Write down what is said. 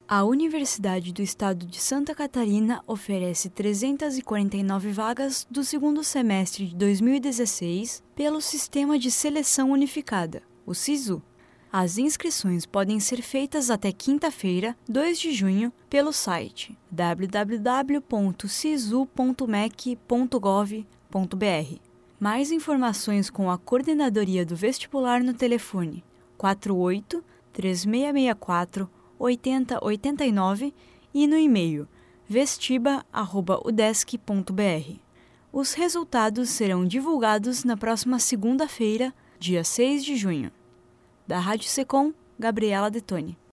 A Universidade do Estado de Santa Catarina oferece 349 vagas do segundo semestre de 2016 pelo Sistema de Seleção Unificada, o SISU. As inscrições podem ser feitas até quinta-feira, 2 de junho, pelo site www.sisu.mec.gov.br. Mais informações com a Coordenadoria do Vestibular no telefone 48 3664 8089 e no e-mail vestiba@udesc.br. Os resultados serão divulgados na próxima segunda-feira, dia 6 de junho. Da Rádio Secom, Gabriela Detoni.